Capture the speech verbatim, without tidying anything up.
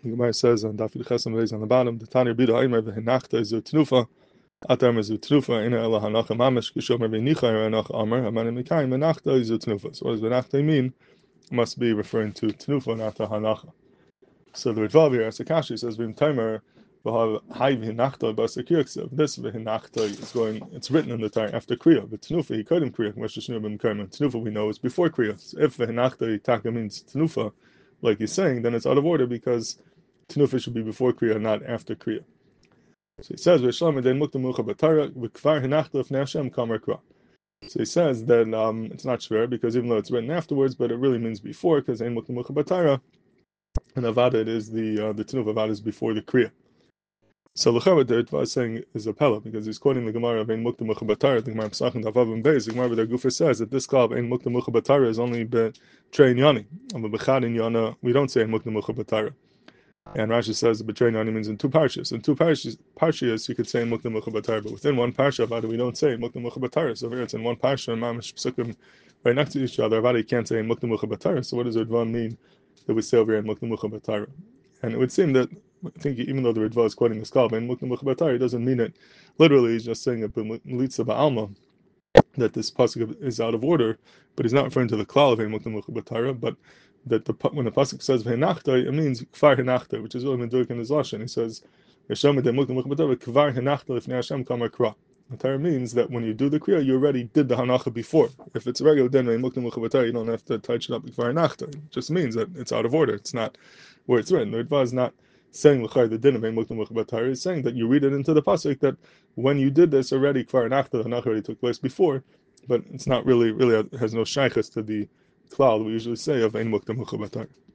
The Gemara says on Daf Chesam Beis on the bottom, the Tanir Bida Aimer v'Henachta Zu Tnufa, Atar Zu Tnufa, Ina Ela Hanacha Mamish Kishomer v'Nicha Hanacha Amar Haman Mikayim Henachta Zu Tnufa. So what does Henachta mean? It must be referring to Tnufa, not to Hanacha. So the Ritvav here, Asakashi says V'Im Timer v'Hav Hai v'Henachta B'Asakiyaksev. This v'Henachta is going. It's written in the time after Kriya. But Tnufa he couldn't Kriya. Rosh Hashanah b'M Karman. Tnufa we know is before Kriya. So if v'Henachta Taka means Tnufa, like he's saying, then it's out of order because Tnufa should be before Kriya, not after Kriya. So he says, so he says that um, it's not shver because even though it's written afterwards, but it really means before because Ein Mukta Mucha Batara, and Avada it is the uh, the Tnufa Avada is before the Kriya. So L'chava the Ritva is saying is a pella because he's quoting the Gemara of Ein Mukta Mucha Batara. The Gemara Pesach and Davav and Beis. The Gemara with Gufa says that this call of Ein Mukta Mucha Batara is only be Trei Yani. And Bechad in Yana we don't say Ein Mukta Mucha Batara. And Rashi says the betraying Ani means in two parshas. In two parshas, parshas you could say Mukta Mucha Batara, but within one parsha Avada we don't say Mukta Mucha Batara. So here it's in one parsha and Mamish Psukim right next to each other. Avada you can't say Mukta Mucha Batara. So what does Ritva mean that we say over here in Mukta Mucha Batara? And it would seem that I think even though the Ritva is quoting the Skal in Mukta Mucha Batara, it doesn't mean it literally. He's just saying a Melitza Ba'alma that this pasuk is out of order, but he's not referring to the klal of Mukta Mucha Batara, but that the when the pasuk says v'henachta, it means kvar henachta, which is really medulik in his lashon. He says Hashem de Mukta Mucha Batara kvar henachta lifnei Hashem kamar kra. The Torah means that when you do the kriya, you already did the hanacha before. If it's a regular din Mukta Mucha Batara, you don't have to touch it up with kvar henachta. It just means that it's out of order. It's not where it's written. The Ritva is not saying l'chai the din of Mukta Mucha Batara. He's saying that you read it into the pasuk that when you did this already kvar henachta, the hanacha already took place before, but it's not really really it has no shaykhs to the klal we usually say of Ein Mukta Mucha Batara.